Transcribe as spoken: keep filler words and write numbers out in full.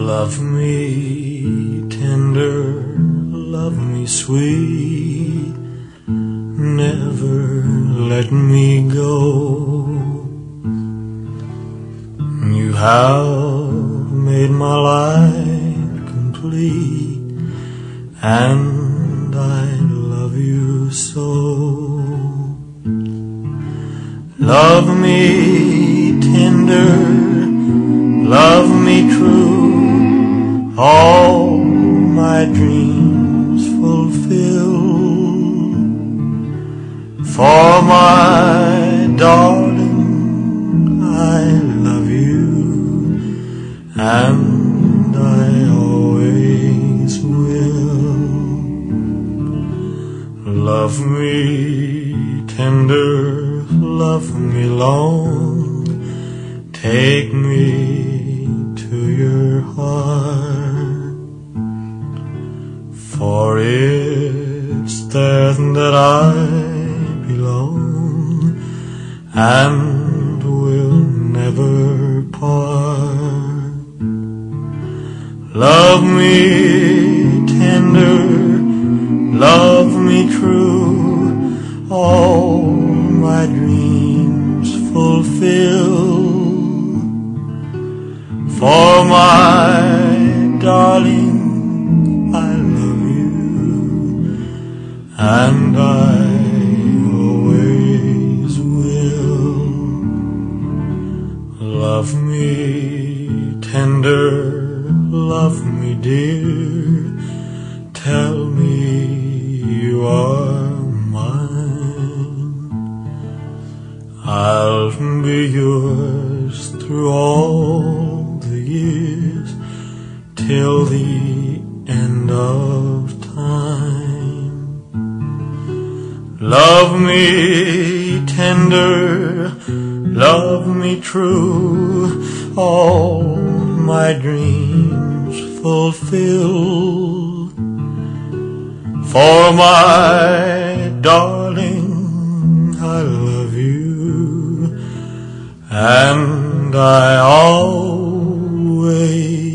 Love me tender, love me sweet, never let me go. You have made my life complete, and I love you so. Love me tender, love me true, all my dreams fulfill. For my darling, I love you, and I always will. Love me tender, love me long, take me to your heart, for it's there that I belong and will never part. Love me tender, love me true, all my dreams fulfill. For my darling, I love you, and I always will. Love me tender, love me dear, tell me you are mine. I'll be yours through all the years, till the end of time. Love me tender, love me true, all my dreams fulfill. For my darling, I love you, and I always